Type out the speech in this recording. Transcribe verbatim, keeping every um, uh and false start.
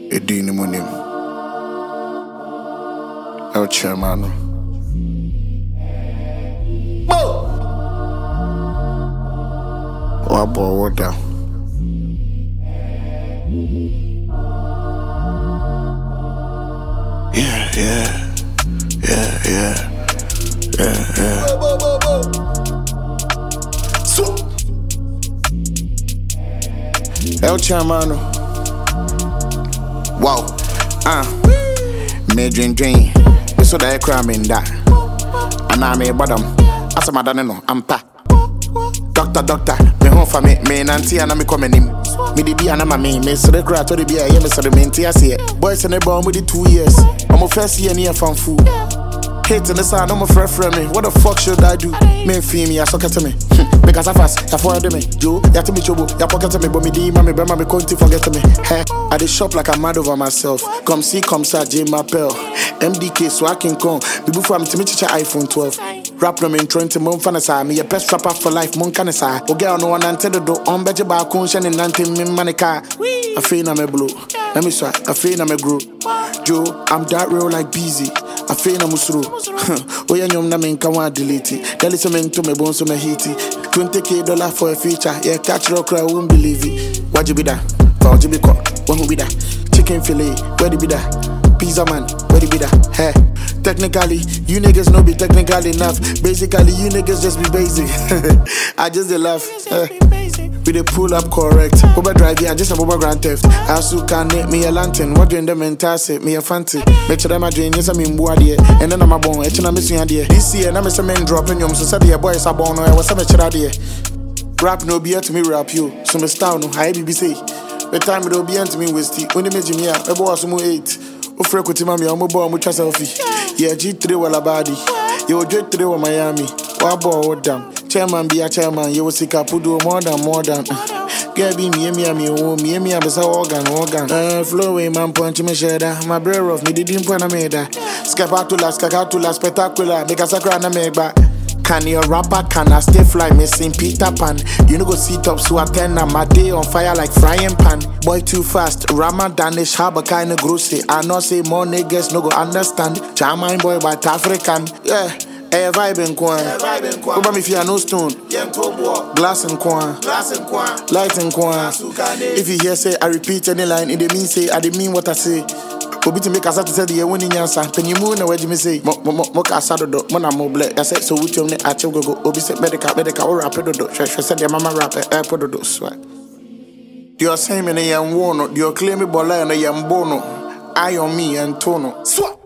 Edini Monim. El Chairman. Wabo Wada. Yeah, yeah. Yeah, yeah. Yeah, yeah. So El Chairman. Wow. Ah. Uh. Me dream dream. So that I cram in that. And I'm a bottom. As a madam, no, I'm pa. Doctor, doctor, me home for me, me nanti and I'm coming in. Me the be and I'm a me, me so the crowd to the be a year, me so the main tea see it. Boys in the bomb with the two years. I'm a first year near from food. Hating the sound, I'm a friend from me. What the fuck should I do? Me feel me, I suck it to me. Because I fast, I forward me. You, you to me trouble, you pocket to me, but me di mommy, but mommy couldn't forget to me. Hey, I dey shop like I'm mad over myself. Come see, come sir, J Mapel. M D K, so I can come. Before I'm to me teach iPhone twelve. Rap no me twenty month fanasa. Me a best rapper for life, mon canasa. O girl no one ante the do. On better ba conscience and nante me manica. I feel na me blue. Let me swear, I feel na me grow. Joe, I'm that real like busy. I feel na musro. Oh yeah, nyom na me nka wa delete it. Tell it me to me bones so me hit it. twenty K dollar for a feature. Yeah, catch rock, I won't believe it. What you be that? What you be caught? What who be that? Chicken fillet, where you be that? Pizza man, where you be that? Hey, technically, you niggas no be technical enough. Basically, you niggas just be basic. I just dey laugh. We dey pull up correct. Uber drive, yeah, just a Uber grand theft. I still can't make me a lantern. What doing them entire me a fancy. Make sure them a drain, yes, I mean, boy, dear. And then I'm a bone, etching a missing idea. This year, I'm a man dropping you. So, said, yeah, boys are born, I was a mature idea. Rap no be to me, rap you. So, my style no, I B B C. The time it will be to me, Westy. When they made me up, I bought some eight. O frequency mami, I'm a bomb with a selfie. Yeah, G three wala body. You G three wa Miami. Wabo what damn. Chairman be a chairman. You will see Capudo more than more than. Girl be me, me, me, oh, me, me, I'm a organ, organ. Uh, flowing man punch me shader. My brother of me didn't put a meda. Scapatula, scacatula, spectacular. Make a sacra na make back. Can you rapper, can I stay fly, missing Peter Pan? You know go sit up, so I turn my day on fire like frying pan. Boy too fast, Ramadanish, harbor kinda grossy. I know say more niggas no go understand. Charmine boy but African, yeah. Hey, vibe in Kwan. What about me if you are no stone? Glass in Kwan. Light in Kwan. If you hear say I repeat any line, it mean say I didn't mean what I say. Obi to make us to say the winning answer. Can you move where you say? Moka Sado, Mona Mobile. I said so. Which one? I tell go. Obi said medical, medical, or rapid. She said, your mama rap a airport. You're saying, and I am one. You're claiming Bola and I am Bono. I on me and Tono. Swap.